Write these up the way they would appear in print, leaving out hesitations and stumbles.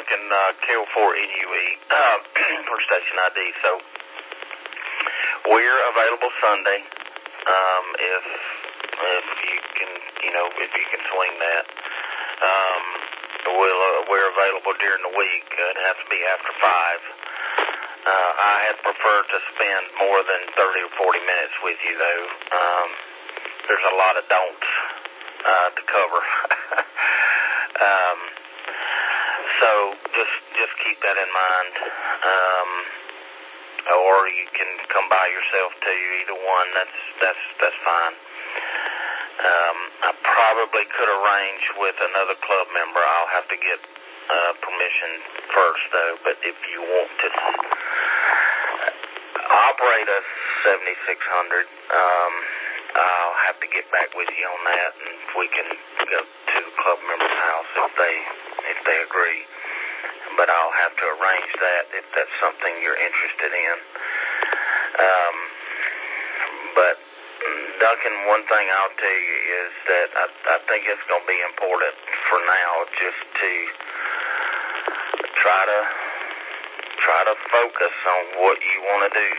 Duncan, KO4NUE for station ID. So we're available Sunday. If you can, if you can swing that. We're available during the week. It has to be after 5. I had preferred to spend more than 30 or 40 minutes with you, though. There's a lot of don'ts to cover. So just keep that in mind. Or you can come by yourself too. Either one, that's fine. I probably could arrange with another club member. I'll have to get permission first, though. But if you want to operate a 7600, I'll have to get back with you on that, and we can go to the club member's house if they agree. But I'll have to arrange that if that's something you're interested in. But Duncan, one thing I'll tell you is that I think it's going to be important for now just to try to focus on what you want to do.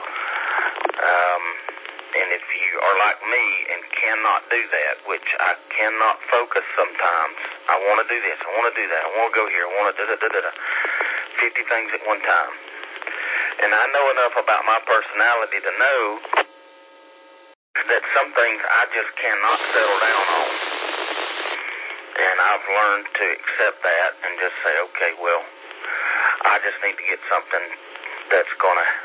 And if you are like me and cannot do that, which I cannot focus sometimes, I want to do this, I want to do that, I want to go here, I want to 50 things at one time. And I know enough about my personality to know that some things I just cannot settle down on. And I've learned to accept that and just say, okay, well, I just need to get something that's going to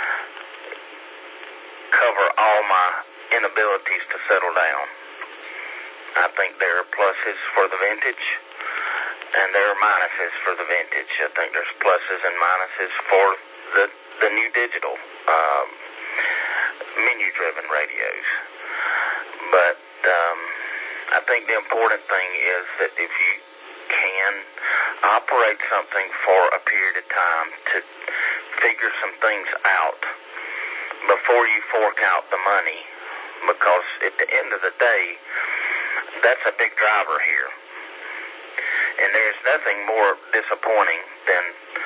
cover all my inabilities to settle down. I think there are pluses for the vintage, and there are minuses for the vintage. I think there's pluses and minuses for the new digital menu-driven radios. But I think the important thing is that if you can operate something for a period of time to figure some things out before you fork out the money, because at the end of the day, that's a big driver here. And there's nothing more disappointing than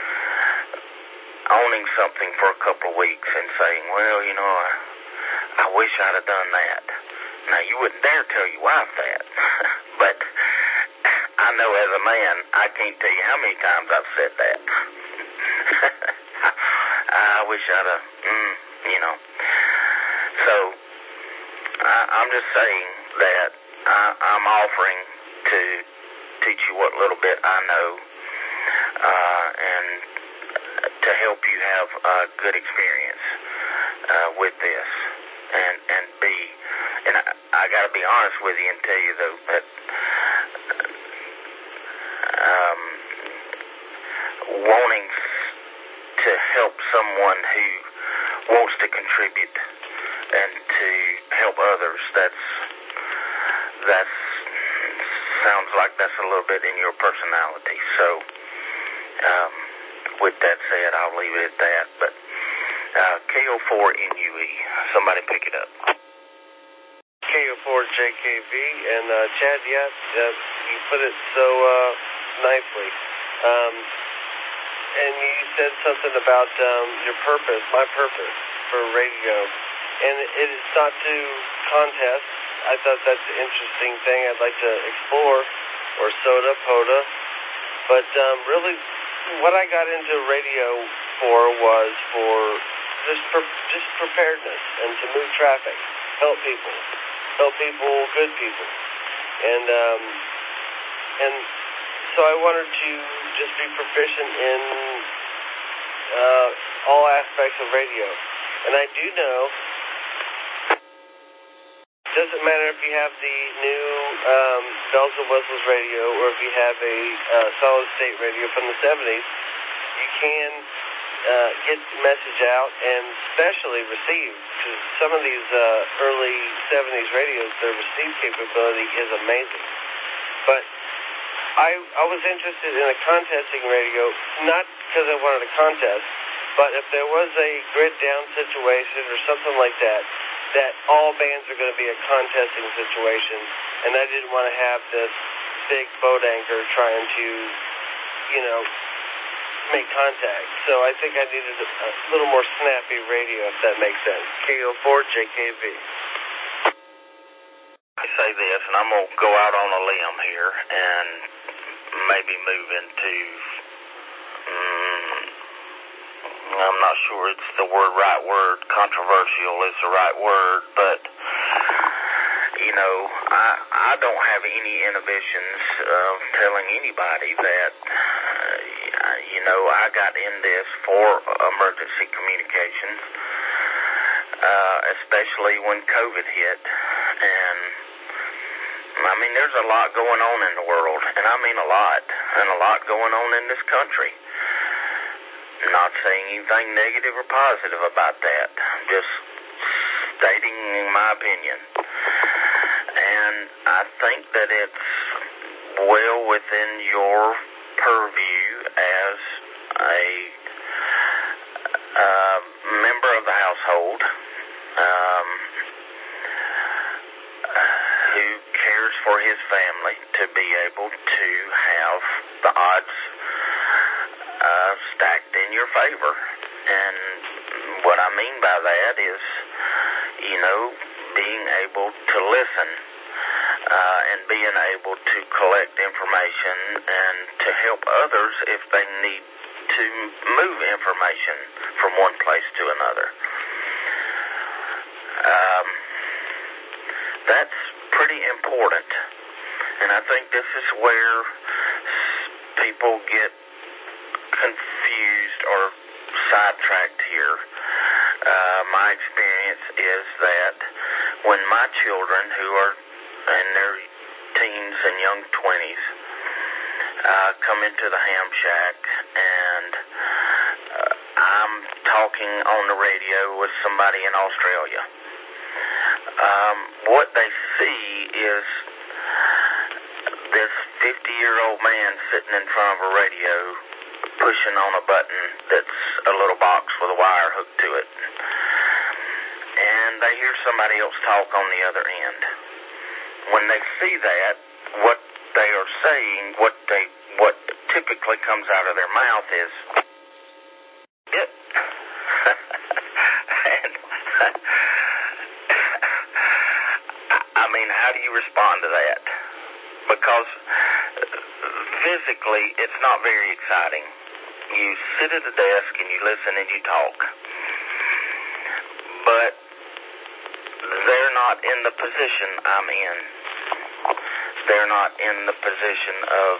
owning something for a couple of weeks and saying, well, I wish I'd have done that. Now, you wouldn't dare tell your wife that, but I know as a man, I can't tell you how many times I've said that. I wish I'd have, So, I'm just saying that I'm offering to teach you what little bit I know, and to help you have a good experience with this, and I got to be honest with you and tell you though that wanting to help someone who wants to contribute and to help others, that sounds like that's a little bit in your personality. So with that said, I'll leave it at that. But KO4NUE, somebody pick it up. KO4JKV, and Chad, you put it so nicely. And you said something about your purpose, my purpose for radio, and it is not to contest. I thought that's an interesting thing I'd like to explore, or POTA. But really, what I got into radio for was for just preparedness and to move traffic, help people, good people, and so I wanted to just be proficient in all aspects of radio. And I do know, it doesn't matter if you have the new bells and whistles radio or if you have a solid state radio from the 70s, you can get the message out and especially receive, because some of these early 70s radios, their receive capability is amazing. But I was interested in a contesting radio, not because I wanted a contest, but if there was a grid down situation or something like that, that all bands are going to be a contesting situation, and I didn't want to have this big boat anchor trying to, make contact. So I think I needed a little more snappy radio, if that makes sense. KO4 JKV. I say this, and I'm going to go out on a limb here and maybe move into, I'm not sure it's the right word, controversial is the right word, but, I don't have any inhibitions of telling anybody that, I got in this for emergency communications, especially when COVID hit, and there's a lot going on in the world, and I mean a lot, and a lot going on in this country. Not saying anything negative or positive about that, just stating my opinion. And I think that it's well within your purview as a member of the household who cares for his family to be able to have the odds stacked in your favor. And what I mean by that is, being able to listen and being able to collect information and to help others if they need to move information from one place to another. That's pretty important. And I think this is where people get confused or sidetracked here. My experience is that when my children, who are in their teens and young 20s, come into the ham shack and I'm talking on the radio with somebody in Australia, what they see is this 50-year-old man sitting in front of a radio pushing on a button that's a little box with a wire hooked to it. And they hear somebody else talk on the other end. When they see that, what they are saying, what typically comes out of their mouth is, it. And how do you respond to that? Because physically, it's not very exciting. You sit at a desk and you listen and you talk. But they're not in the position I'm in. They're not in the position of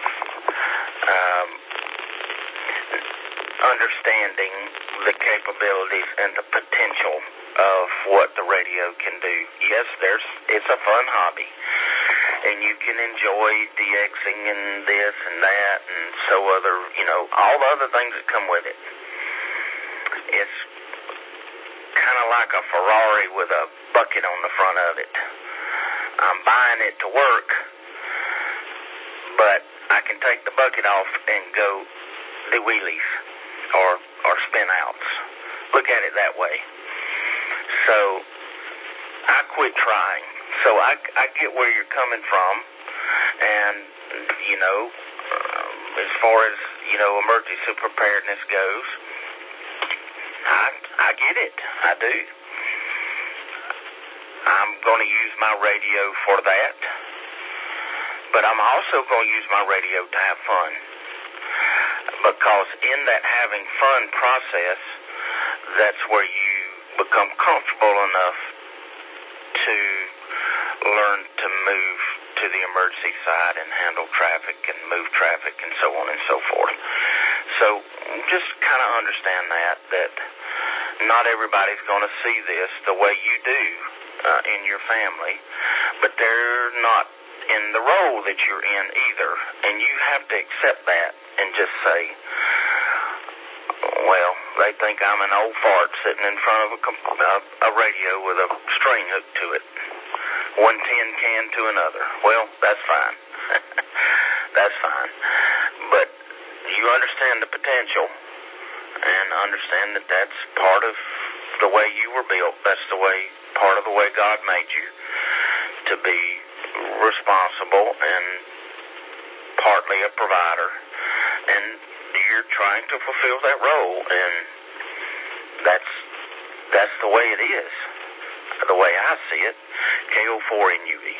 understanding the capabilities and the potential of what the radio can do. Yes, it's a fun hobby, and you can enjoy DXing and this and that and so other, all the other things that come with it. It's kind of like a Ferrari with a bucket on the front of it. I'm buying it to work, but I can take the bucket off and go do wheelies or spin outs. Look at it that way. So I quit trying. So I get where you're coming from, and as far as emergency preparedness goes, I get it. I do. I'm going to use my radio for that, but I'm also going to use my radio to have fun, because in that having fun process, that's where you become comfortable enough to learn to move to the emergency side and handle traffic and move traffic and so on and so forth. So just kind of understand that not everybody's going to see this the way you do in your family, but they're not in the role that you're in either, and you have to accept that and just say, well, they think I'm an old fart sitting in front of a radio with a string hooked to it. One tin can to another. Well, that's fine. That's fine. But you understand the potential and understand that that's part of the way you were built. That's part of the way God made you, to be responsible and partly a provider and you're trying to fulfill that role, and that's the way it is, the way I see it. KO4NUE.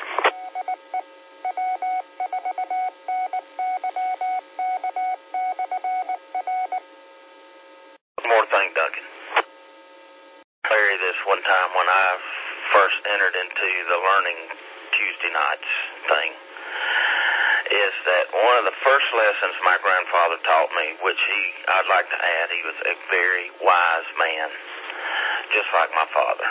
One more thing, Duncan. Larry, this one time when I first entered into the Learning Tuesday nights thing, is that one of the first lessons my grandfather taught me, which I'd like to add, he was a very wise man, just like my father.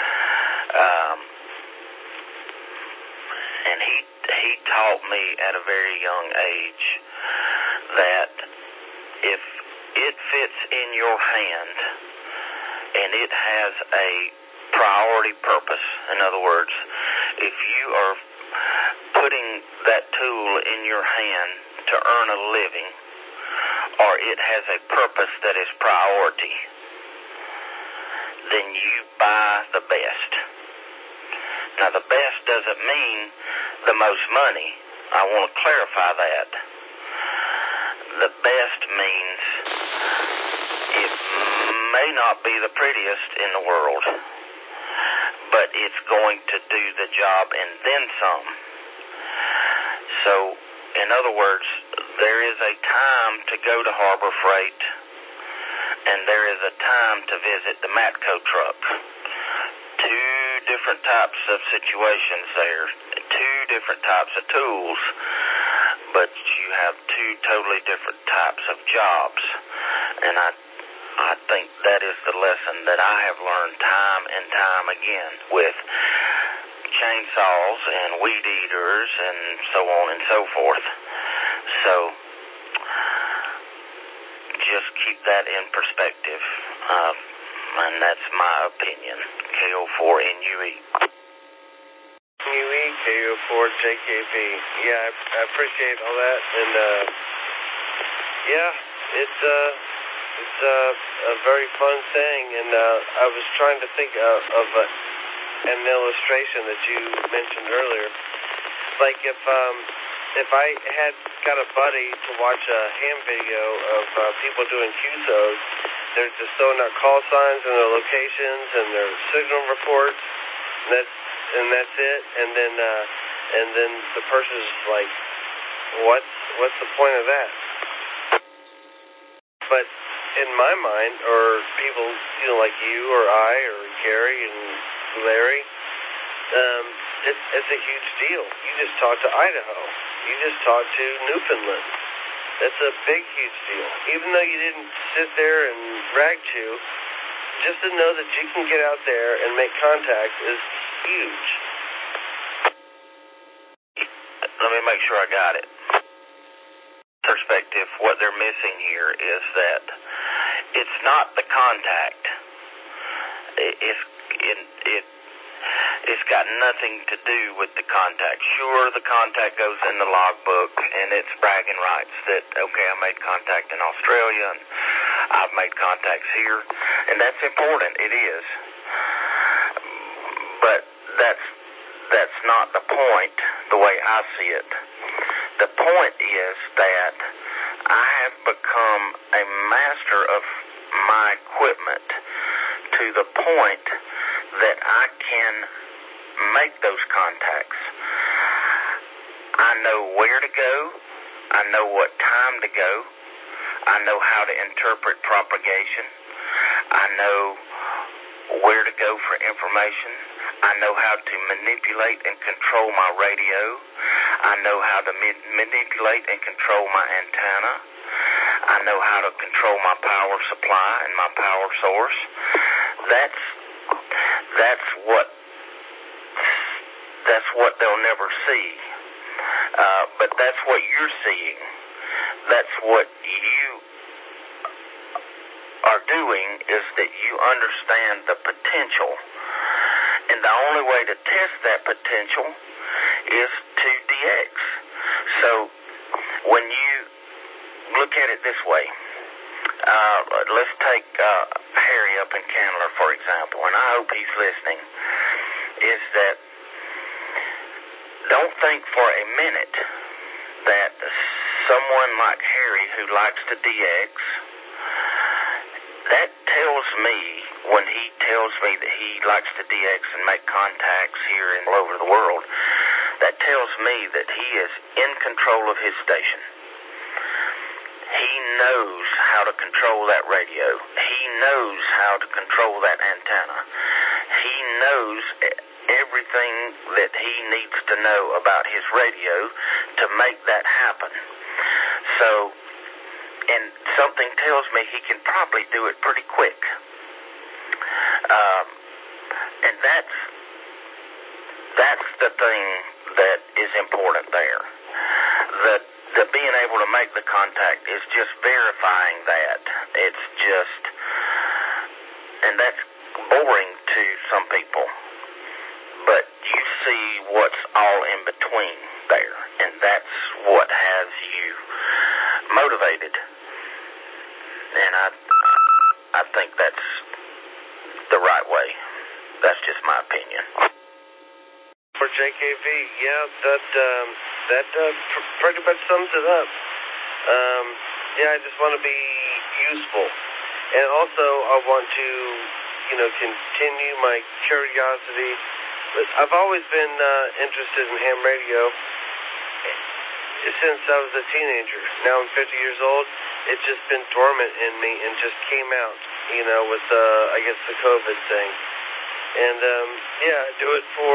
And he taught me at a very young age that if it fits in your hand and it has a priority purpose, in other words, if you are putting that tool in your hand to earn a living, or it has a purpose that is priority, then you buy the best. Now, the best doesn't mean the most money. I want to clarify that. The best means it may not be the prettiest in the world, but it's going to do the job and then some. So, in other words, there is a time to go to Harbor Freight, and there is a time to visit the Matco truck. Two different types of situations there, two different types of tools, but you have two totally different types of jobs. And I think that is the lesson that I have learned time and time again with chainsaws and weed eaters and so on and so forth. So just keep that in perspective, and that's my opinion. KO4NUE. NUE, KO4JKP. Yeah, I appreciate all that, and yeah, it's a very fun thing, and I was trying to think of an illustration that you mentioned earlier. Like if I had got a buddy to watch a ham video of people doing QSOs, they're just throwing out call signs and their locations and their signal reports, and that's it. And then the person's like, what's the point of that? But in my mind, or people, like you or I or Gary and Larry, it's a huge deal. You just talked to Idaho. You just talked to Newfoundland. That's a big, huge deal. Even though you didn't sit there and rag chew, just to know that you can get out there and make contact is huge. Let me make sure I got it. Perspective, what they're missing here is that it's not the contact. It's got nothing to do with the contact. Sure, the contact goes in the logbook, and it's bragging rights that, okay, I made contact in Australia, and I've made contacts here, and that's important. It is. But that's not the point, the way I see it. The point is that I have become a master of my equipment to the point that I can make those contacts. I know where to go. I know what time to go. I know how to interpret propagation. I know where to go for information. I know how to manipulate and control my radio. I know how to manipulate and control my antenna. I know how to control my power supply and my power source. That's what they'll never see. But that's what you're seeing. That's what you are doing, is that you understand the potential. And the only way to test that potential is to DX. So when you look at it this way, let's take Harry up in Candler, for example, and I hope he's listening, is that don't think for a minute that someone like Harry who likes to DX, that tells me, when he tells me that he likes to DX and make contacts here and all over the world, that tells me that he is in control of his station. He knows how to control that radio. He knows how to control that antenna. He knows everything that he needs to know about his radio to make that happen. So, and something tells me he can probably do it pretty quick. And that's the thing that is important there. The being able to make the contact is just verifying that. It's just, and that's boring to some people. But you see what's all in between there, and that's what has you motivated. And I think that's the right way. That's just my opinion. For JKV, yeah, that pretty much sums it up. Yeah, I just want to be useful. And also, I want to, continue my curiosity. I've always been interested in ham radio since I was a teenager. Now I'm 50 years old. It's just been dormant in me and just came out, with, I guess, the COVID thing. And, yeah, I do it for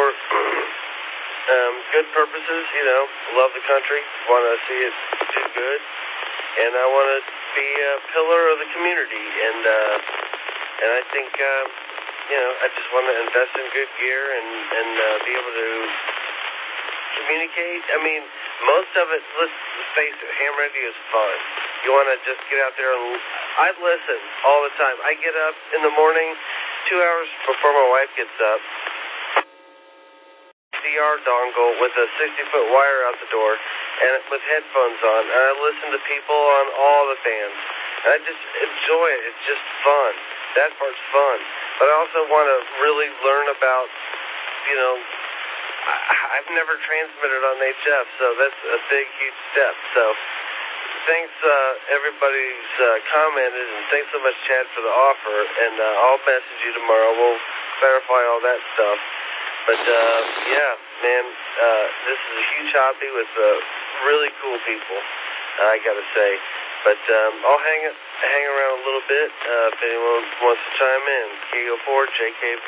good purposes, love the country, want to see it do good, and I want to be a pillar of the community, and I think, I just want to invest in good gear and be able to communicate. I mean, most of it, let's face it, ham radio is fun. You want to just get out there and I listen all the time. I get up in the morning 2 hours before my wife gets up, CR dongle with a 60-foot wire out the door and with headphones on, and I listen to people on all the bands. And I just enjoy it. It's just fun. That part's fun. But I also want to really learn about, I've never transmitted on HF, so that's a big, huge step. So thanks, everybody's commented, and thanks so much, Chad, for the offer. And I'll message you tomorrow. We'll clarify all that stuff. But, yeah, man, this is a huge hobby with really cool people, I got to say. But I'll hang around a little bit if anyone wants to chime in. KO4 JKV.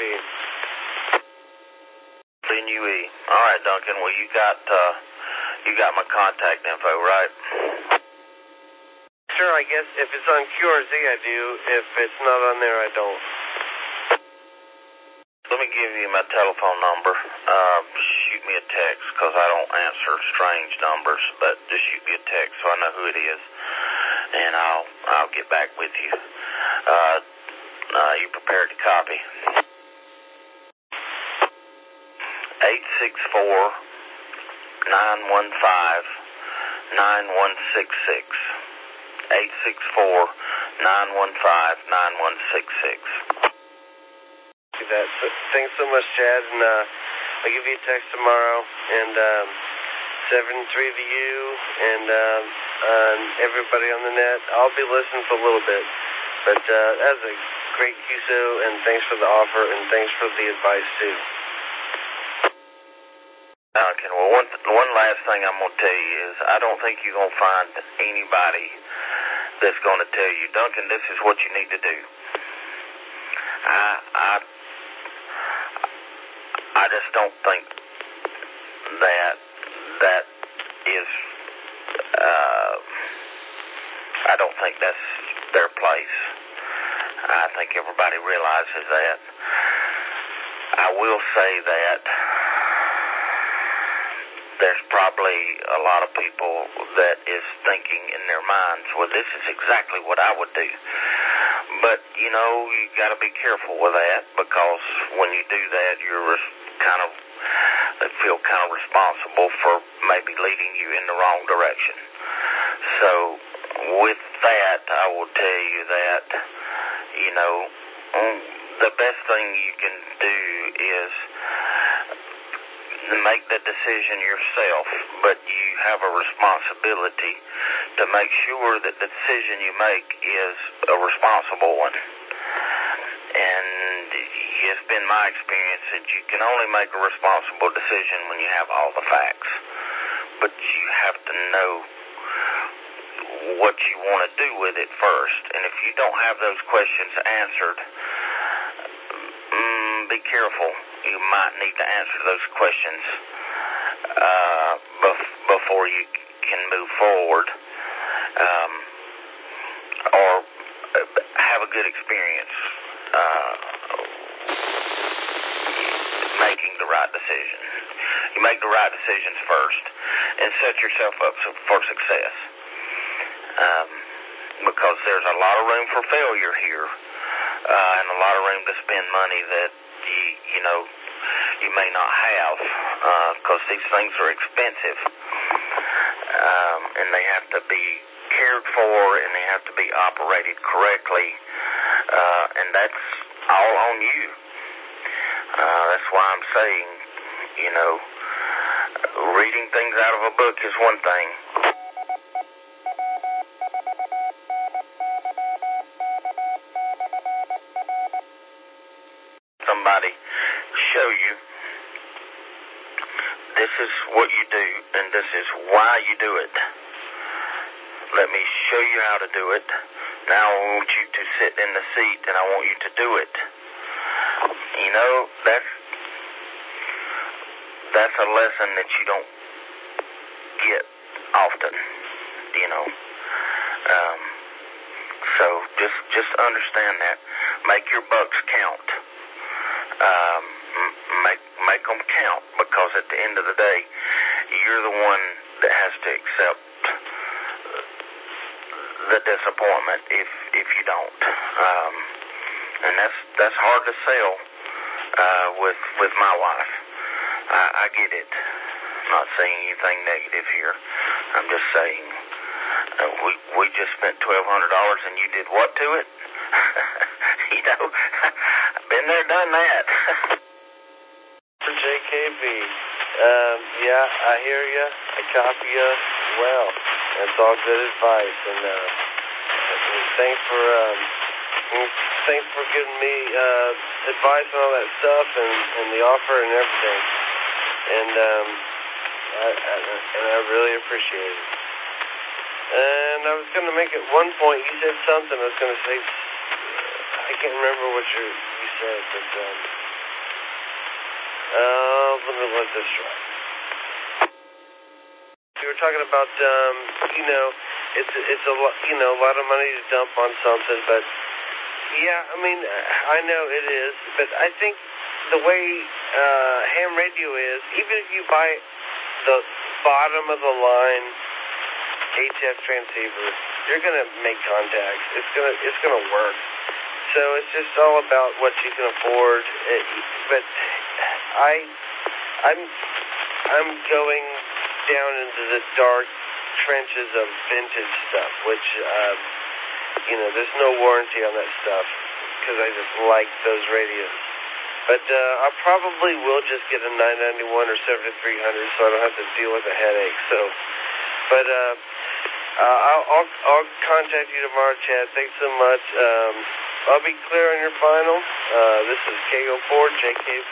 NUE. All right, Duncan. Well, you got my contact info, right? Sure, I guess if it's on QRZ, I do. If it's not on there, I don't. Let me give you my telephone number. Shoot me a text, because I don't answer strange numbers, but just shoot me a text so I know who it is, and I'll get back with you. You prepared to copy? 864-915-9166. 864-915-9166. That. So, thanks so much, Chad, and I'll give you a text tomorrow, and 7-3 to you, and everybody on the net. I'll be listening for a little bit, but that was a great QSO, and thanks for the offer, and thanks for the advice, too. Okay, well, one last thing I'm going to tell you is I don't think you're going to find anybody that's going to tell you, Duncan, this is what you need to do. I just don't think that is, I don't think that's their place. I think everybody realizes that. I will say that there's probably a lot of people that is thinking in their minds, well, this is exactly what I would do. But, you got to be careful with that, because when you do that, you're feel kind of responsible for maybe leading you in the wrong direction. So, with that, I will tell you that, the best thing you can do is make the decision yourself, but you have a responsibility to make sure that the decision you make is a responsible one. And it's been my experience that you can only make a responsible decision when you have all the facts. But you have to know what you want to do with it first. And if you don't have those questions answered, be careful. You might need to answer those questions before you can move forward, or have a good experience making the right decision. You make the right decisions first and set yourself up for success, because there's a lot of room for failure here, and a lot of room to spend money that you may not have, because these things are expensive, and they have to be cared for, and they have to be operated correctly, and that's all on you. That's why I'm saying, reading things out of a book is one thing. Somebody show you this is what you do and this is why you do it. Let me show you how to do it. Now I want you to sit in the seat and I want you to do it. That's a lesson that you don't get often, So just understand that. Make your bucks count. Make them count, because at the end of the day, you're the one that has to accept the disappointment if you don't. And that's hard to sell with my wife. I get it. I'm not saying anything negative here. I'm just saying we just spent $1,200 and you did what to it? Been there, done that. For JKB, I hear you. I copy you well. That's all good advice, and thanks for giving me advice on all that stuff and the offer and everything. And I really appreciate it. And I was going to make at one point, you said something. I was going to say, I can't remember what you said, but let me let this try. You were talking about, it's a lot of money to dump on something, but yeah, I know it is, but I think the way ham radio is, even if you buy the bottom of the line HF transceiver, you're gonna make contacts. It's gonna work. So it's just all about what you can afford. But I'm going down into the dark trenches of vintage stuff, which there's no warranty on that stuff because I just like those radios. But I probably will just get a 991 or 7300 so I don't have to deal with a headache. So, but I'll contact you tomorrow, Chad. Thanks so much. I'll be clear on your final. This is KO4JKV.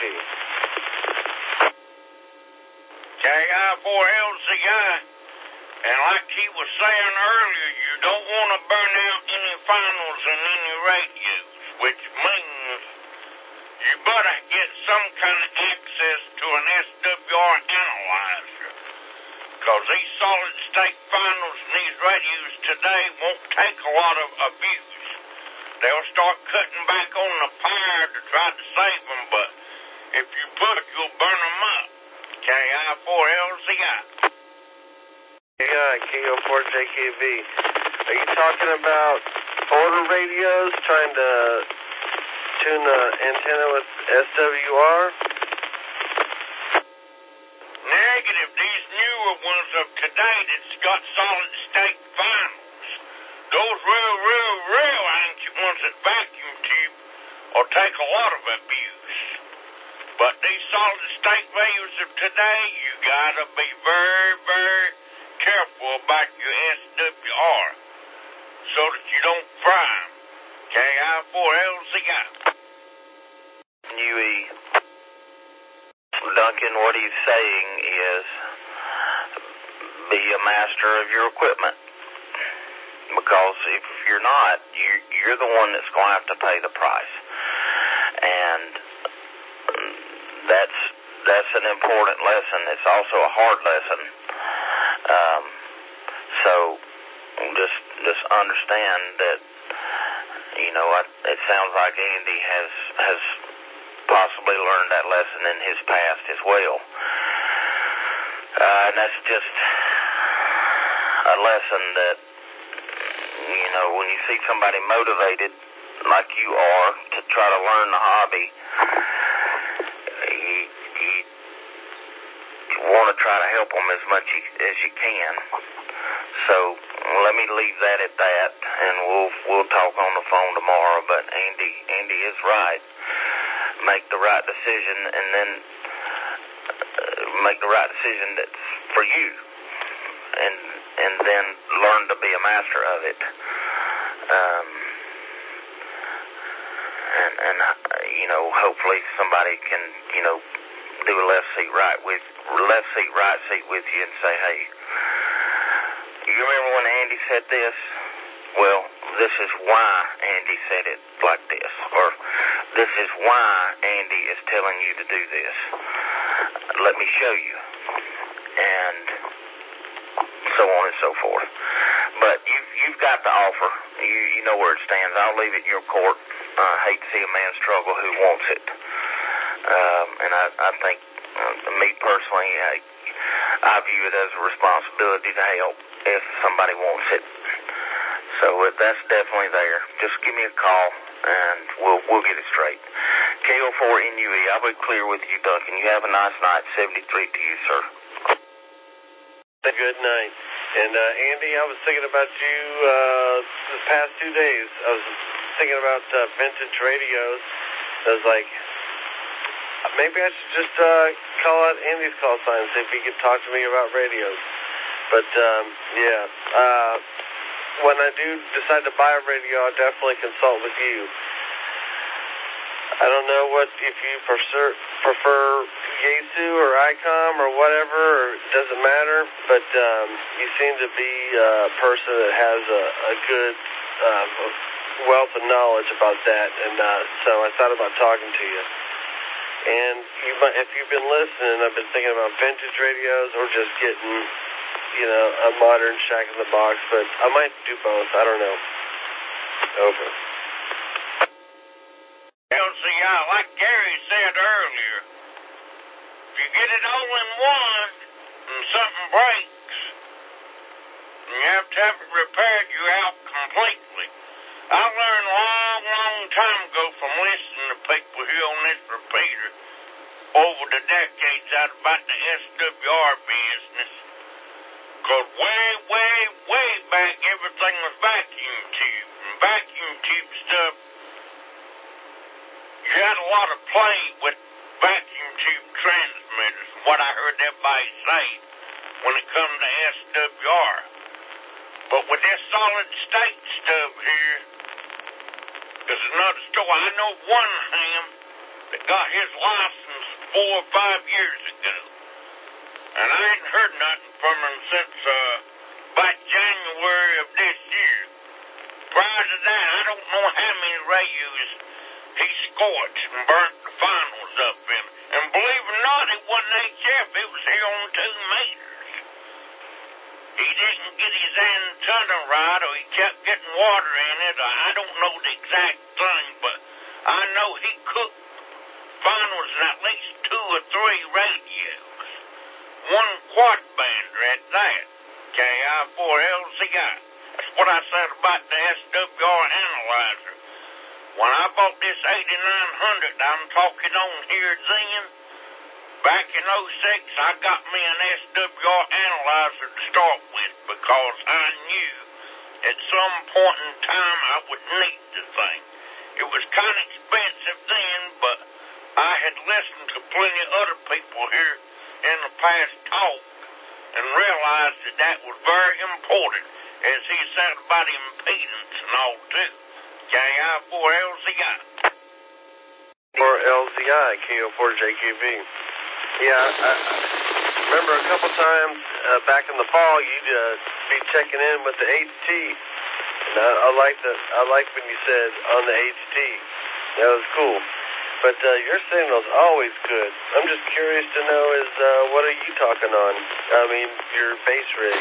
KI4LCI. And like he was saying earlier, you don't want to burn out any finals and any radios, which means you better get some kind of access to an SWR analyzer. Because these solid-state finals and these radios today won't take a lot of abuse. They'll start cutting back on the power to try to save them, but if you push, you'll burn them up. KI4LCI. KO4JKV. Are you talking about older radios trying to tune the antenna with SWR? Negative. These newer ones of today that's got solid-state finals. Those real ancient ones that vacuum tube will take a lot of abuse. But these solid-state radios of today, you gotta be very, very careful about your SWR. are so that you don't fry them. KI4LCI. Nui, Duncan, what he's saying is be a master of your equipment. Because if you're not, you're the one that's going to have to pay the price. And that's an important lesson. It's also a hard lesson. So just understand that, you know, it sounds like Andy has possibly learned that lesson in his past as well. And that's just a lesson that, you know, when you see somebody motivated like you are to try to learn the hobby, you want to try to help them as much as you can. So let me leave that at that, and we'll talk on the phone tomorrow. But Andy is right. Make the right decision, and then make the right decision that's for you, and then learn to be a master of it. And you know, hopefully somebody can, you know, do a left seat right seat with you and say, hey, you remember when Andy said this? Well, this is why Andy said it like this, or this is why Andy is telling you to do this. Let me show you, and so on and so forth. But you've got the offer. You know where it stands. I'll leave it in your court. I hate to see a man struggle who wants it. And I think, me personally, I view it as a responsibility to help if somebody wants it. So that's definitely there. Just give me a call, and we'll get it straight. KO4NUE, I'll be clear with you, Duncan. You have a nice night. 73 to you, sir. Good night. And Andy, I was thinking about you the past 2 days. I was thinking about vintage radios. I was like, maybe I should just call out Andy's call sign and see if he could talk to me about radios. But, when I do decide to buy a radio, I'll definitely consult with you. I don't know if you prefer Yaesu or ICOM or whatever, or it doesn't matter, but you seem to be a person that has a good wealth of knowledge about that, and so I thought about talking to you. And if you've been listening, I've been thinking about vintage radios or just getting, you know, a modern Shack in the Box, but I might do both. I don't know. Over. LCI, like Gary said earlier, if you get it all in one and something breaks, and you have to have it repaired, you're out completely. I learned a long time ago from listening to people here on this repeater over the decades out about the SWR business. Because way back, everything was vacuum tube. And vacuum tube stuff, you had a lot of play with vacuum tube transmitters, what I heard everybody say when it comes to SWR. But with this solid state stuff here, there's another story. I know one ham that got his license 4 or 5 years ago. And I ain't heard nothing from him since about January of this year. Prior to that, I don't know how many radios he scorched and burnt the finals up in. And believe it or not, it wasn't HF. It was here on 2 meters. He didn't get his antenna right, or he kept getting water in it. I don't know the exact thing, but I know he cooked finals in at least 2 or 3 radios. 1 quad bander at that. KI4LCI. That's what I said about the SWR analyzer. When I bought this 8900, I'm talking on here then, back in 06, I got me an SWR analyzer to start with because I knew at some point in time I would need the thing. It was kind of expensive then, but I had listened to plenty of other people here in the past talk and realized that was very important. as he said about impedance and all, too. KI4LZI. Or LZI, KO4JQV. Yeah, I remember a couple times back in the fall, you'd be checking in with the HT. And I like when you said on the HT. That was cool. But your signal's always good. I'm just curious to know is what are you talking on? I mean, your base rig.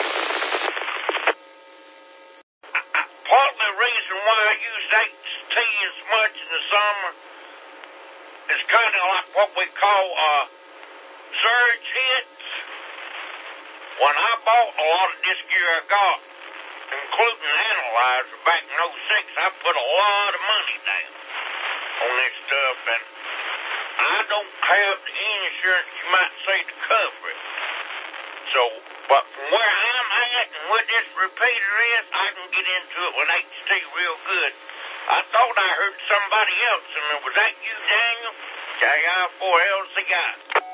Part of the reason why I use HT as much in the summer is kind of like what we call surge hits. When I bought a lot of this gear I got, including the analyzer back in 06, I put a lot of money down on this stuff, and I don't have the insurance, you might say, to cover it. So, but from where I'm at and what this repeater is, I can get into it with HT real good. I thought I heard somebody else, and was that you, Daniel? KI4LZI.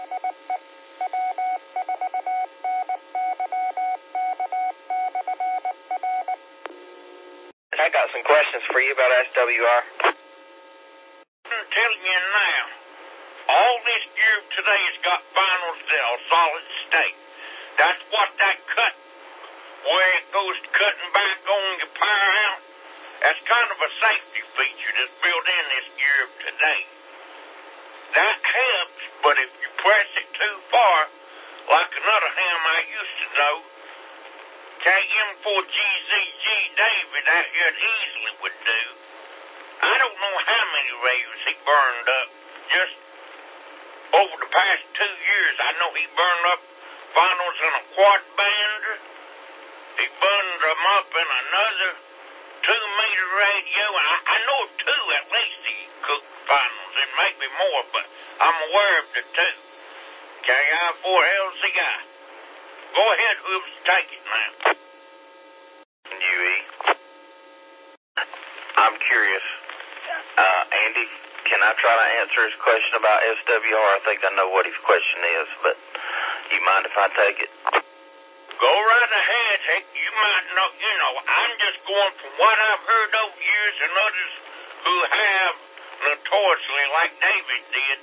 I got some questions for you about SWR. I'm telling you now, all this gear today has got final cell, solid state. That's what that cut, where it goes to cutting back on your power out, that's kind of a safety feature that's built in this gear today. That helps, but if you press it too far, like another ham I used to know, KM4GZG David out here at Easley would do. I don't know how many radios he burned up. Just over the past 2 years, I know he burned up finals in a quad bander. He burned them up in another 2-meter radio. And I know 2 at least he cooked finals, and maybe more, but I'm aware of the 2. KI4LZI. Go ahead, whoever's take it now. UE. I'm curious. Andy, can I try to answer his question about SWR? I think I know what his question is, but you mind if I take it? Go right ahead. Heck, you might know, I'm just going from what I've heard over years and others who have notoriously, like David did.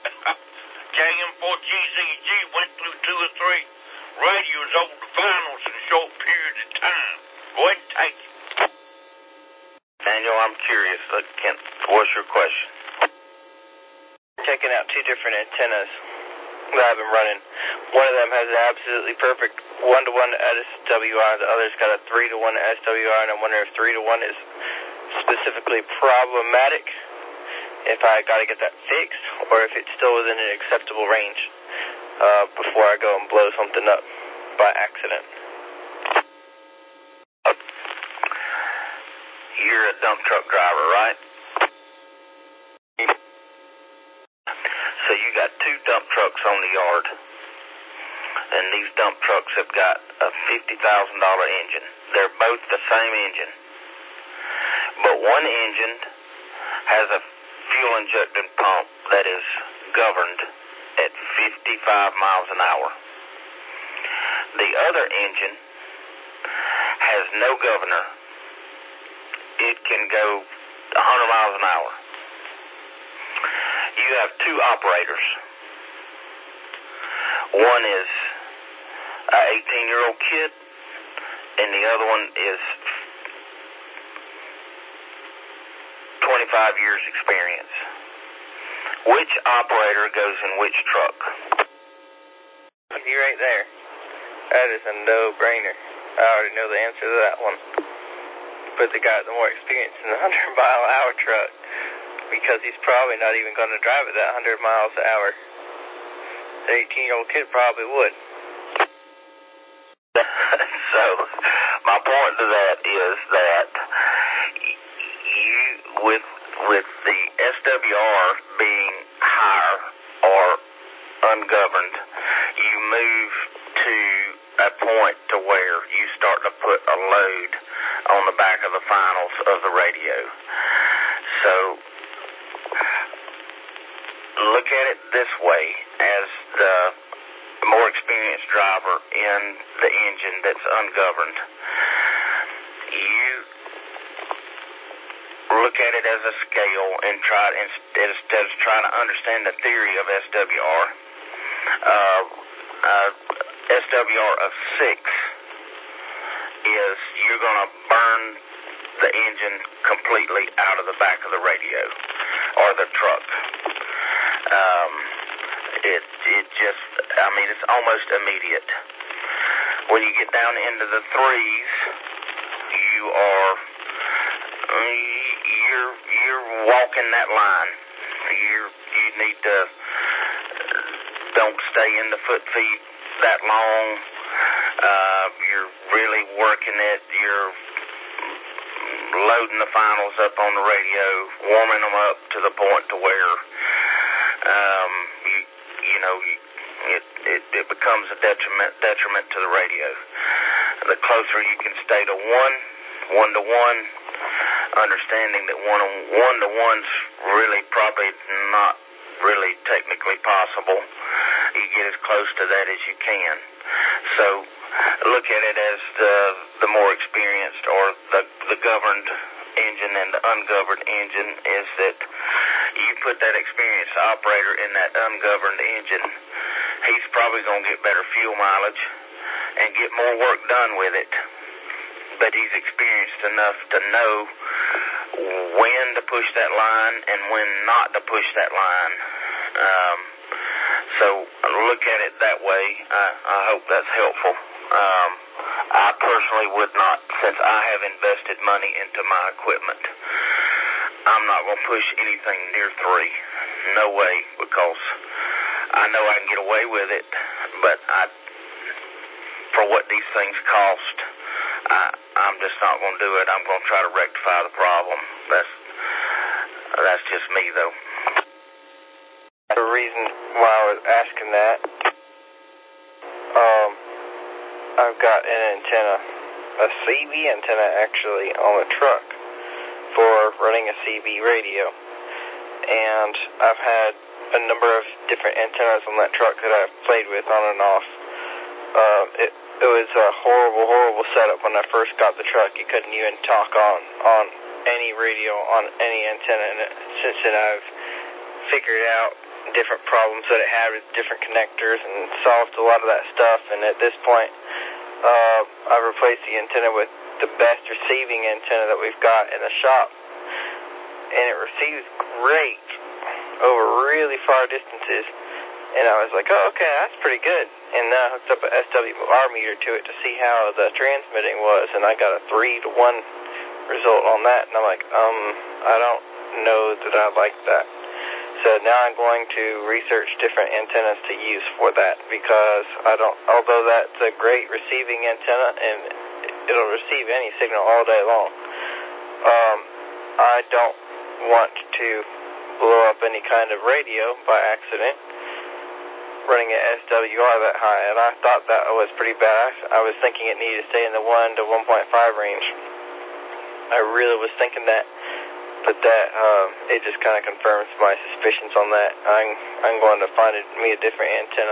KM4GZG went through 2 or 3 radios over the finals in a short period of time. Go ahead and take it. Daniel, I'm curious. What's your question? Checking out 2 different antennas that I've been running. One of them has an absolutely perfect 1-to-1 SWR. The other's got a 3-to-1 SWR, and I wonder if 3-to-1 is specifically problematic, if I got to get that fixed, or if it's still within an acceptable range before I go and blow something up by accident. You're a dump truck driver, right? So you got 2 dump trucks on the yard, and these dump trucks have got a $50,000 engine. They're both the same engine, but one engine has a fuel injected pump that is governed at 55 miles an hour. The other engine has no governor. It can go 100 miles an hour. You have 2 operators. One is an 18-year-old kid, and the other one is 25 years experience. Which operator goes in which truck? You right there. That is a no-brainer. I already know the answer to that one. Put the guy with the more experience in the 100-mile-an-hour truck, because he's probably not even going to drive it that 100 miles an hour. The 18-year-old kid probably would. So, my point to that is that you, with the SWR being higher or ungoverned, you move to a point to where you start to put a load on the back of the finals of the radio. So, look at it this way, as the more experienced driver in the engine that's ungoverned, at it as a scale and instead of trying to understand the theory of SWR. SWR of 6 is you're going to burn the engine completely out of the back of the radio or the truck. It's almost immediate. When you get down into the 3s, you're walking that line. You need to don't stay in the foot feet that long. You're really working it. You're loading the finals up on the radio, warming them up to the point to where it becomes a detriment to the radio. The closer you can stay to one-to-one, understanding that one-to-one's really probably not really technically possible. You get as close to that as you can. So look at it as the more experienced or the governed engine and the ungoverned engine is that you put that experienced operator in that ungoverned engine, he's probably going to get better fuel mileage and get more work done with it. But he's experienced enough to know when to push that line and when not to push that line. So look at it that way. I hope that's helpful. I personally would not, since I have invested money into my equipment. I'm not going to push anything near 3. No way, because I know I can get away with it, but for what these things cost, I'm just not going to do it. I'm going to try to rectify the problem. That's just me, though. The reason why I was asking that, I've got an antenna, a CB antenna actually, on the truck for running a CB radio. And I've had a number of different antennas on that truck that I've played with on and off. It was a horrible setup when I first got the truck. You couldn't even talk on any radio, on any antenna. And since then I've figured out different problems that it had with different connectors and solved a lot of that stuff. And at this point, I've replaced the antenna with the best receiving antenna that we've got in the shop. And it receives great over really far distances. And I was like, oh, okay, that's pretty good. And then I hooked up an SWR meter to it to see how the transmitting was, and I got a 3-to-1 result on that. And I'm like, I don't know that I like that. So now I'm going to research different antennas to use for that, because although that's a great receiving antenna and it'll receive any signal all day long, I don't want to blow up any kind of radio by accident running an SWR that high, and I thought that was pretty bad. I was thinking it needed to stay in the 1 to 1.5 range. I really was thinking that, but that it just kind of confirms my suspicions on that. I'm going to find me a different antenna.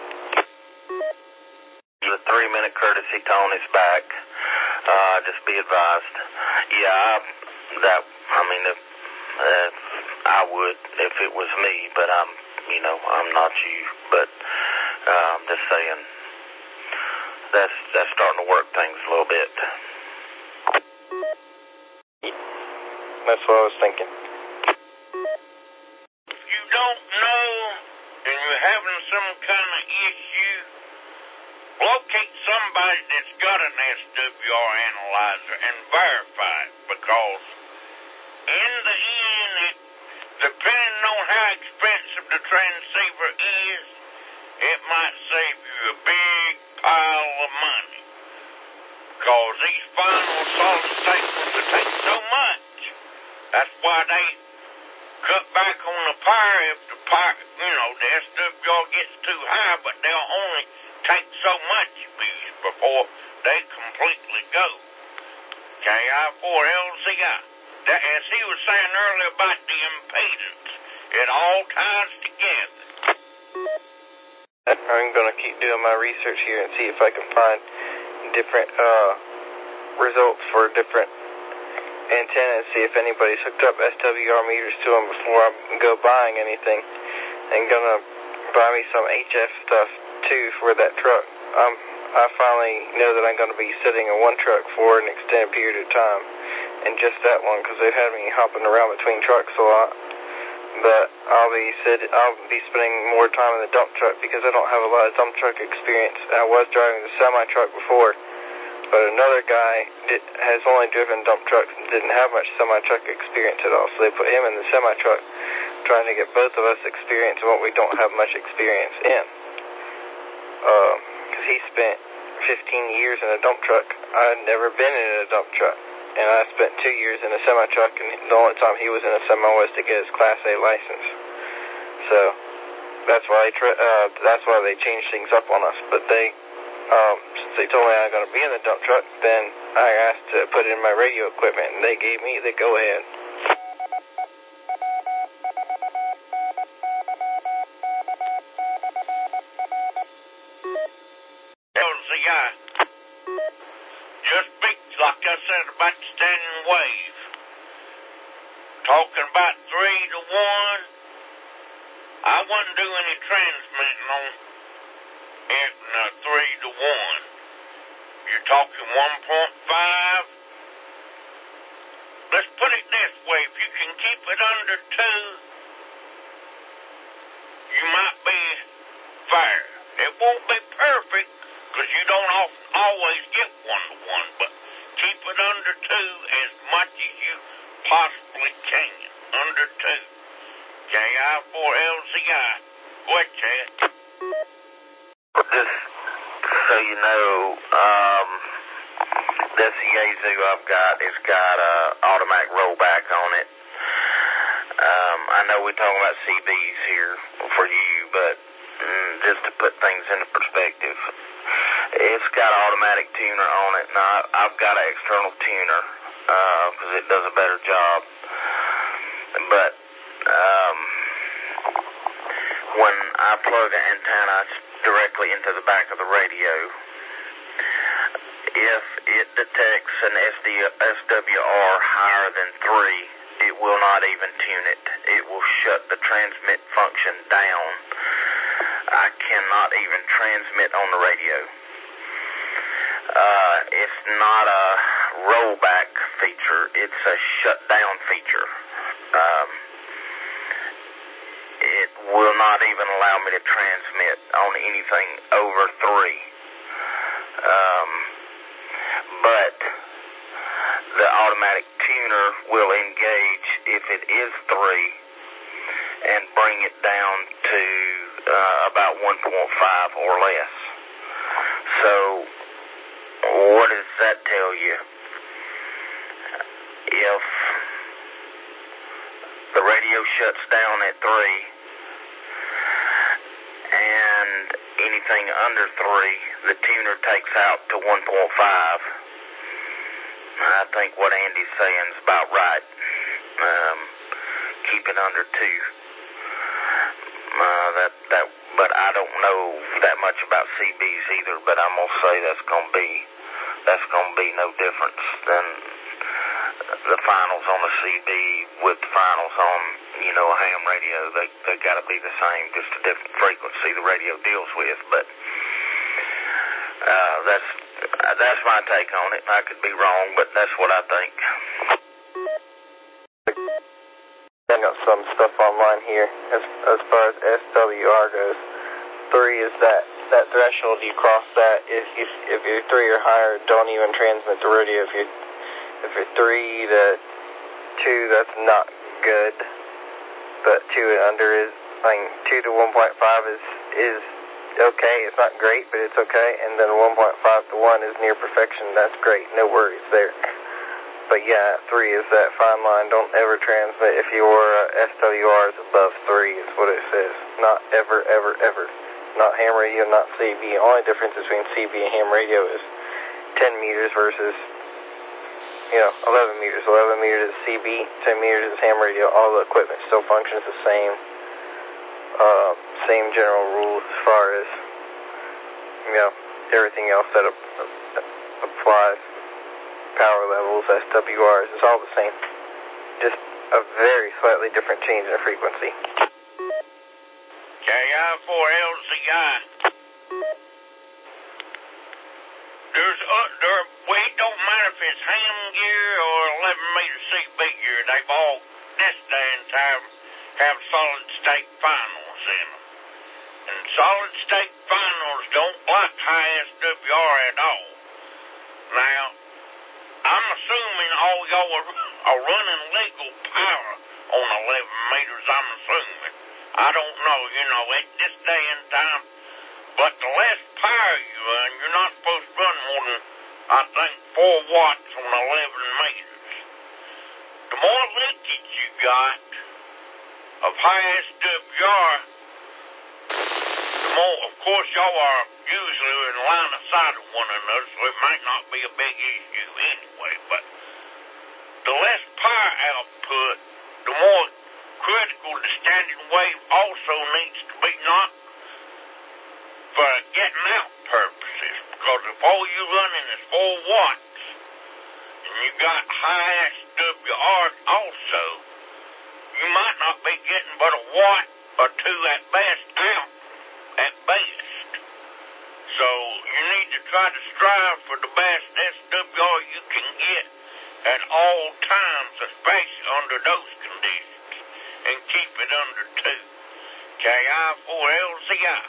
The 3-minute courtesy tone is back. Just be advised. Yeah, I would if it was me, but I'm not you. But just saying, that's starting to work things a little bit. That's what I was thinking. If you don't know and you're having some kind of issue, locate somebody that's got an SWR analyzer and verify it, because in the end, depending on how expensive the transceiver is, it might save you a big pile of money. Because these final solid-state ones that take so much. That's why they cut back on the power if the SWR gets too high, but they'll only take so much fuse before they completely go. KI4LCI. As he was saying earlier about the impedance, it all ties together. I'm going to keep doing my research here and see if I can find different results for different antenna and see if anybody's hooked up SWR meters to them before I go buying anything. And gonna buy me some HF stuff too for that truck. I finally know that I'm going to be sitting in one truck for an extended period of time, and just that one, because they've had me hopping around between trucks a lot. But I'll be spending more time in the dump truck because I don't have a lot of dump truck experience. I was driving the semi truck before, but another guy has only driven dump trucks and didn't have much semi truck experience at all. So they put him in the semi truck, trying to get both of us experience in what we don't have much experience in. Because he spent 15 years in a dump truck. I had never been in a dump truck. And I spent 2 years in a semi-truck, and the only time he was in a semi was to get his Class A license. So that's why they changed things up on us. But since they told me I was going to be in the dump truck, then I asked to put in my radio equipment, and they gave me the go-ahead. Just like I said about the standing wave. Talking about 3 to 1. I wouldn't do any transmitting on it in 3 to 1. You're talking 1.5. Let's put it this way. If you can keep it under 2, you might be fair. It won't be perfect, because you don't always get 1 to 1, but keep it under 2 as much as you possibly can. Under 2. KI4LZI. Go ahead, Chad. Just so you know, this Yaesu I've got has got automatic rollback on it. I know we're talking about CBs here for you, but just to put things into perspective, it's got an automatic tuner on it. Now, I've got an external tuner because it does a better job. But when I plug an antenna directly into the back of the radio, if it detects an SWR higher than 3, it will not even tune it. It will shut the transmit function down. I cannot even transmit on the radio. It's not a rollback feature. It's a shutdown feature. It will not even allow me to transmit on anything over 3. But the automatic tuner will engage if it is 3 and bring it down to about 1.5 or less. So what does that tell you? If the radio shuts down at 3 and anything under 3, the tuner takes out to 1.5, I think what Andy's saying is about right. Keep it under 2. But I don't know that much about CBs either. But I'm gonna say that's gonna be no difference than the finals on the CB with the finals on a ham radio. They got to be the same, just a different frequency the radio deals with. But that's my take on it. I could be wrong, but that's what I think. I got some stuff online here as far as SWR goes. 3 is that threshold. You cross that if you're 3 or higher, don't even transmit the radio. If you're 3 to 2, that's not good. But 2 and under is 2 to 1.5 is okay. It's not great, but it's okay. And then 1.5 to 1 is near perfection. That's great. No worries there. But yeah, 3 is that fine line. Don't ever transmit if your SWR is above 3 is what it says. Not ever, ever, ever. Not ham radio, not CB. The only difference between CB and ham radio is 10 meters versus 11 meters. 11 meters is CB, 10 meters is ham radio. All the equipment still functions the same. Same general rules as far as everything else that applies. power levels, SWRs, it's all the same. Just a very slightly different change in the frequency. KI4LCI. It don't matter if it's ham gear or 11-meter CB gear. They've all, this day and time, have solid-state finals in them. And solid-state finals don't like high SWR at all. Now, I'm assuming all y'all are running legal power on 11 meters, I'm assuming. I don't know, at this day and time. But the less power you run, you're not supposed to run more than, I think, 4 watts on 11 meters. The more leakage you got of high SWR, the more, of course, y'all are usually in line of sight of one another, so it might not be a big issue anyway, but the less power output, the more critical the standing wave also needs to be, not for getting out purposes, because if all you're running is 4 watts, and you got high SWR also, you might not be getting but a watt or 2 at best out, at best. So you need to try to strive for the best SWR you can get at all times, especially under those conditions, and keep it under 2. KI4LCI.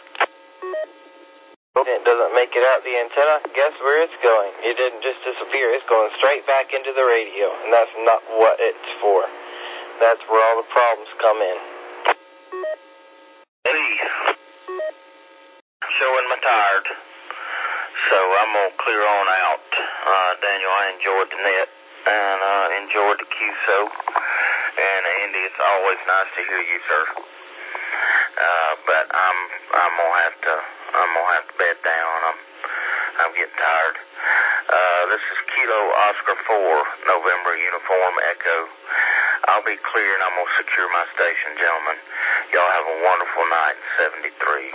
It doesn't make it out the antenna. Guess where it's going? It didn't just disappear. It's going straight back into the radio, and that's not what it's for. That's where all the problems come in. Hey, showing my tired, so I'm going to clear on out. Daniel, I enjoyed the net, and enjoyed the QSO, and Andy, it's always nice to hear you, sir. But I'm gonna have to bed down. I'm getting tired. This is Kilo Oscar 4, November Uniform Echo. I'll be clear and I'm gonna secure my station, gentlemen. Y'all have a wonderful night in 73.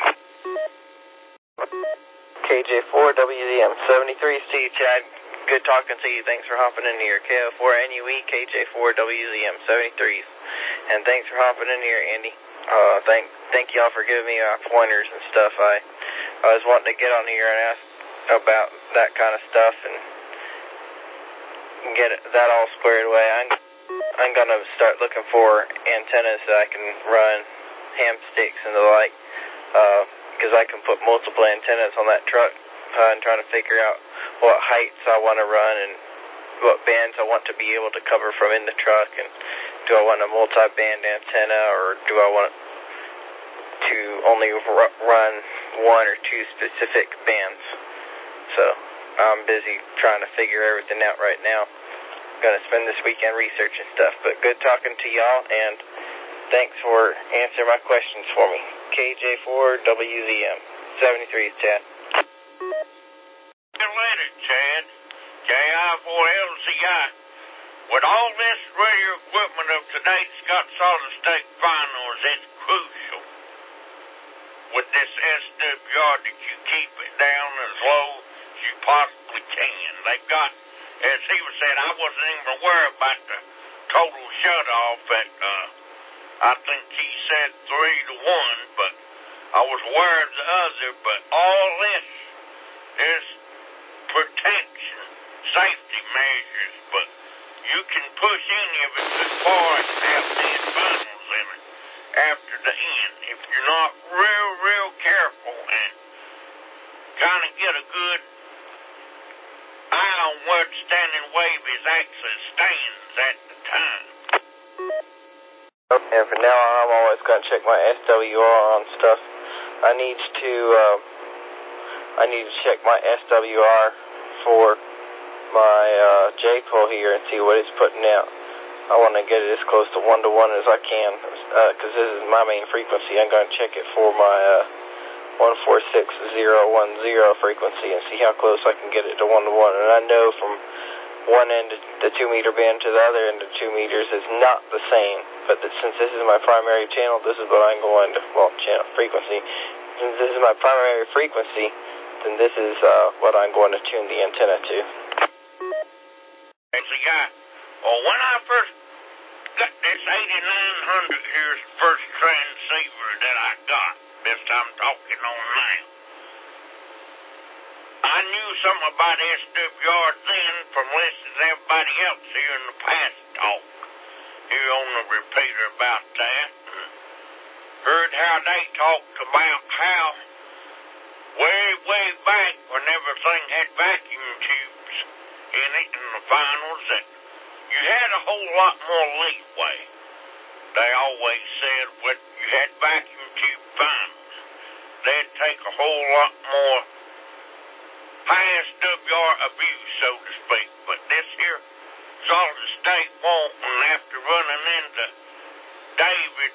KJ4WZM 73, Steve, Chad. Good talking to you. Thanks for hopping in here. KO4NUE, KJ4WZM 73s. And thanks for hopping in here, Andy. Thank y'all for giving me pointers and stuff. I was wanting to get on here and ask about that kind of stuff and get that all squared away. I'm gonna start looking for antennas that I can run ham sticks and the like, because I can put multiple antennas on that truck. And trying to figure out what heights I want to run and what bands I want to be able to cover from in the truck, and do I want a multi-band antenna, or do I want to only run 1 or 2 specific bands? So I'm busy trying to figure everything out right now. I'm going to spend this weekend researching stuff, but good talking to y'all, and thanks for answering my questions for me. KJ4WZM 73's Chad. Later, Chad. KI4LCI. With all this radio equipment of today's got solid-state finals, it's crucial with this SWR that you keep it down as low as you possibly can. They've got, as he was saying, I wasn't even aware about the total shut-off at, I think he said 3 to 1, but I was aware of the other, but all this is protection, safety measures, but you can push any of it too far and have these finals in it after the end. If you're not real careful and kind of get a good eye on where the standing wave is actually stands at the time. And for now on, I'm always going to check my SWR on stuff. I need to check my SWR for my J-pole here and see what it's putting out. I want to get it as close to 1 to 1 as I can, because this is my main frequency. I'm going to check it for my 146010 frequency and see how close I can get it to 1 to 1. And I know from one end of the 2 meter band to the other end of 2 meters is not the same. But since this is my primary channel, this is what I'm going to, channel frequency. Since this is my primary frequency, then this is what I'm going to tune the antenna to. the guy, well, when I first got this 8900 here's the first transceiver that I got. This I'm talking on now. I knew something about SWR then from listening to everybody else here in the past talk. Here on the repeater about that. Heard how they talked about how way back when everything had vacuum tubes in it in the finals that you had a whole lot more leeway. They always said when you had vacuum tube finals, they'd take a whole lot more high SWR abuse, so to speak. But this here solid state won't, and after running into David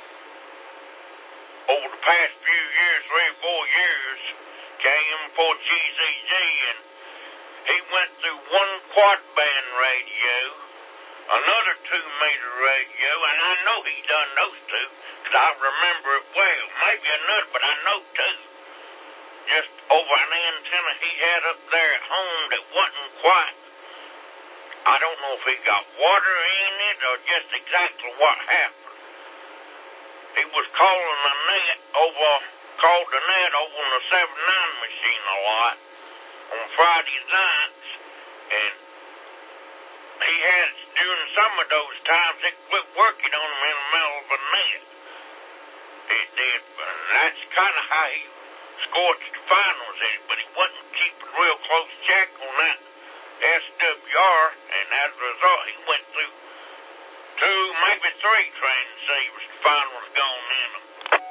over the past few years, 3 or 4 years, KM4GZG, and he went through one quad band radio, another 2-meter radio, and I know he done those two, because I remember it well. Maybe another, but I know two. Just over an antenna he had up there at home that wasn't quite, I don't know if he got water in it or just exactly what happened. He was calling the net called the net over on the 7-9 machine a lot on Friday nights, and he had, during some of those times, it quit working on him in the middle of a net. It did, and that's kind of how he scorched the finals in it, but he wasn't keeping real close check on that SWR, and as a result, he went through 2, maybe 3 transceivers. The finals gone in them.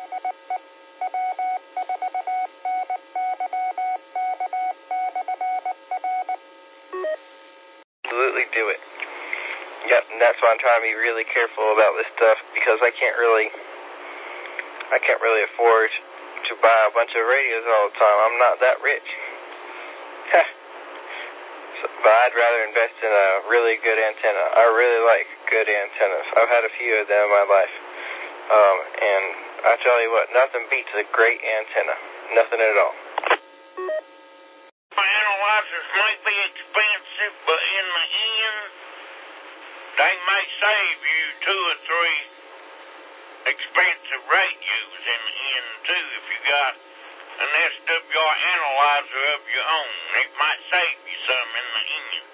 Absolutely do it. Yep, and that's why I'm trying to be really careful about this stuff, because I can't really afford to buy a bunch of radios all the time. I'm not that rich. But I'd rather invest in a really good antenna. I really like good antennas. I've had a few of them in my life. And I tell you what, nothing beats a great antenna. Nothing at all. Analyzers may be expensive, but in the end, they may save you 2 or 3 expensive radios in the end, too, if you got an SWR analyzer of your own. It might save you some in the end.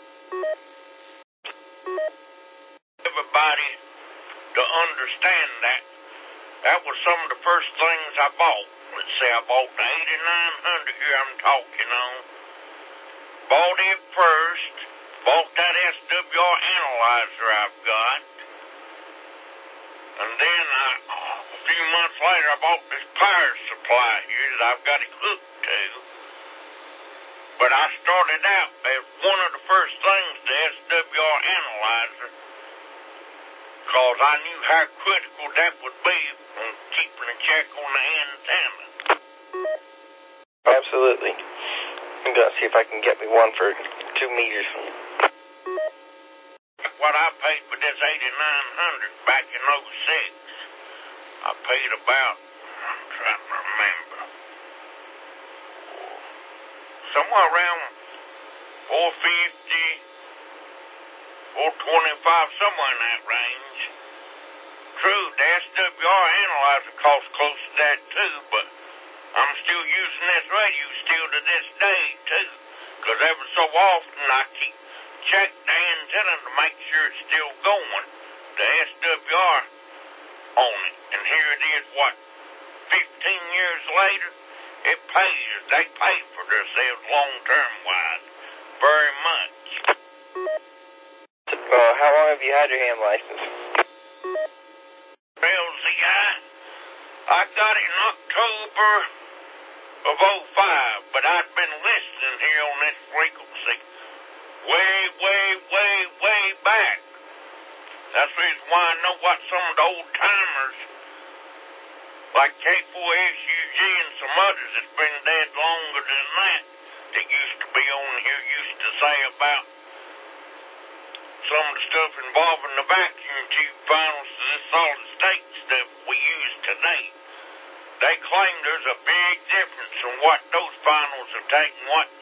Everybody to understand that. That was some of the first things I bought. Let's say I bought the 8900 here I'm talking on. Bought it first. Bought that SWR analyzer I've got. And then a few months later, I bought this power supply here that I've got it hooked to. But I started out as one of the first things, the SWR analyzer, because I knew how critical that would be in keeping a check on the antenna. Absolutely. I'm going to see if I can get me one for 2 meters. What I paid for this 8900 back in 06, I paid about, I'm trying to remember, somewhere around $450, $425, somewhere in that range. True, the SWR analyzer costs close to that too, but I'm still using this radio still to this day too, because every so often I check the antenna to make sure it's still going, the SWR on it. And here it is, 15 years later, it pays. They pay for themselves long-term wise very much. How long have you had your ham license? Well, see, I got it in October of 05, but I'd been listening here on this frequency way back. That's the reason why I know what some of the old timers, like K4SUG and some others that's been dead longer than that used to be on here, used to say about some of the stuff involving the vacuum tube finals to this solid state stuff we use today. They claim there's a big difference in what those finals have taken, what